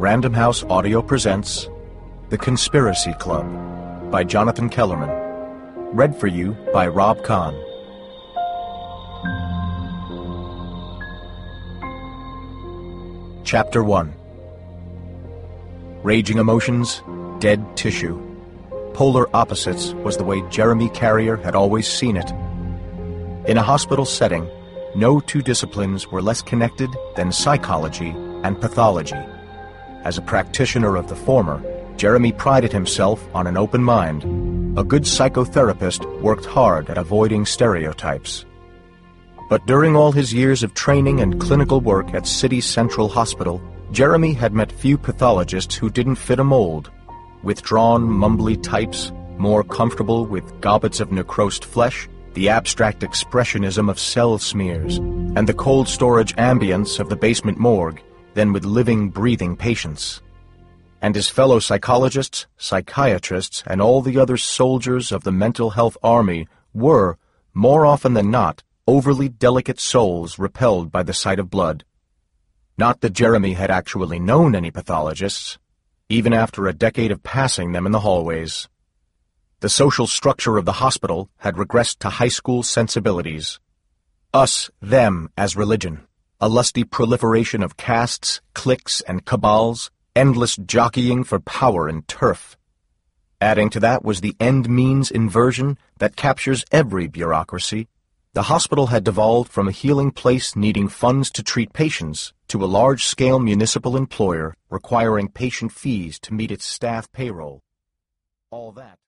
Random House Audio presents The Conspiracy Club by Jonathan Kellerman. Read for you by Rob Kahn. Chapter 1. Raging emotions, dead tissue. Polar opposites was the way Jeremy Carrier had always seen it. In a hospital setting, no two disciplines were less connected than psychology and pathology. As a practitioner of the former, Jeremy prided himself on an open mind. A good psychotherapist worked hard at avoiding stereotypes. But during all his years of training and clinical work at City Central Hospital, Jeremy had met few pathologists who didn't fit a mold. Withdrawn, mumbly types, more comfortable with gobbets of necrosed flesh, the abstract expressionism of cell smears, and the cold storage ambience of the basement morgue, than with living, breathing patients. And his fellow psychologists, psychiatrists, and all the other soldiers of the mental health army were, more often than not, overly delicate souls repelled by the sight of blood. Not that Jeremy had actually known any pathologists, even after a decade of passing them in the hallways. The social structure of the hospital had regressed to high school sensibilities. Us, them as religion. A lusty proliferation of castes, cliques, and cabals, endless jockeying for power and turf. Adding to that was the end-means inversion that captures every bureaucracy. The hospital had devolved from a healing place needing funds to treat patients to a large-scale municipal employer requiring patient fees to meet its staff payroll. All that